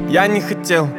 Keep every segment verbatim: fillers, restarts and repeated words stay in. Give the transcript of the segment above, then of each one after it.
Я не хотел,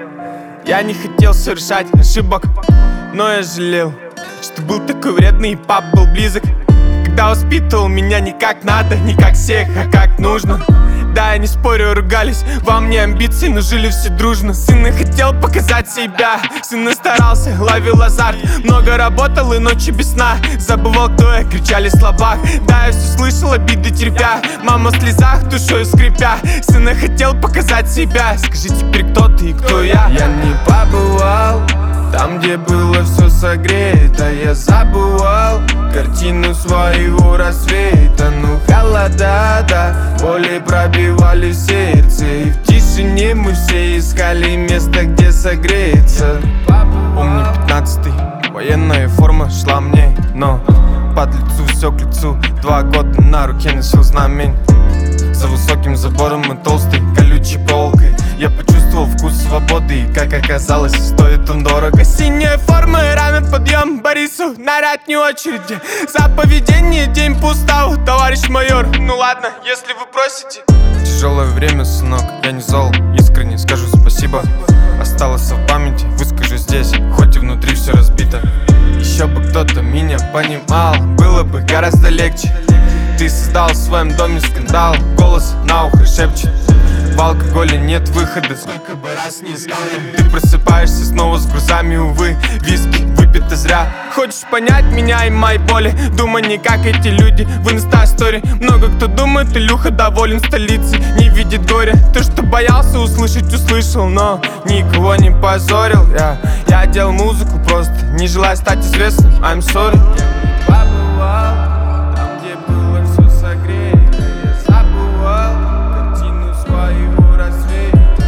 я не хотел совершать ошибок, но я жалел, что был такой вредный и пап был близок. Когда воспитывал меня не как надо, не как всех, а как нужно. Да, я не спорю, ругались, во мне амбиции, но жили все дружно. Сын и хотел показать себя, сын и старался, ловил азарт. Много работал и ночи без сна, забывал, кто я, кричали в словах. Да, я все слышал, обиды терпя, мама в слезах, душой скрипя. Сын и хотел показать себя, скажи теперь, кто ты и кто я. Я не побывал там, где было все согрето, я забывал картину своего рассвета. Ну холода, да, боли пробивали сердце, и в тишине мы все искали место, где согреться. Помню пятнадцатый, военная форма шла мне, но под лицу все к лицу. Два года на руке носил знамень, за высоким забором и толстой колючей полкой. Я почувствовал вкус свободы, и, как оказалось, стоит он дорого. Синяя форма и рано подъем Борису на ратней очереди. За поведение день по уставу, товарищ майор. Ну ладно, если вы просите. Тяжелое время, сынок, я не зол, искренне скажу спасибо. Осталось в памяти, выскажу здесь, хоть и внутри все разбито. Еще бы кто-то меня понимал, было бы гораздо легче. Ты создал в своем доме скандал, голос на ухо шепчет: в алкоголе нет выхода, сколько бы раз не искал. Ты просыпаешься снова с грузами, увы, виски выпито зря. Хочешь понять меня и мои боли? Думай не как эти люди в инста-сторе. Много кто думает, Илюха доволен столицей, не видит горя. То, что боялся услышать, услышал, но никого не позорил. Я, я делал музыку просто, не желая стать известным, I'm sorry. Я не побывал там, где было все согрето, я забывал картину своего рассвета.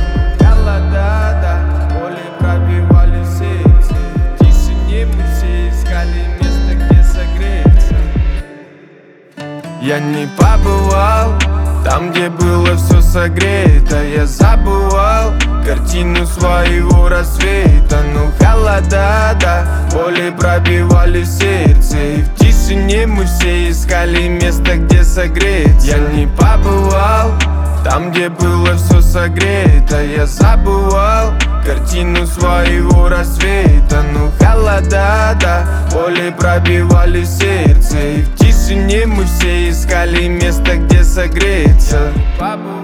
Холода, да, боли пробивали сердце, в тишине мы все искали место, где согреться. Я не побывал там, где было все согрето, я забывал картину своего рассвета. Ну холода, да, боли пробивали сердце, и в тишине мы все искали место, где согреться. Я не побывал там, где было все согрето, я забывал картину своего рассвета. Ну холода, да, боли пробивали сердце, и в тишине мы все искали место, где согреться.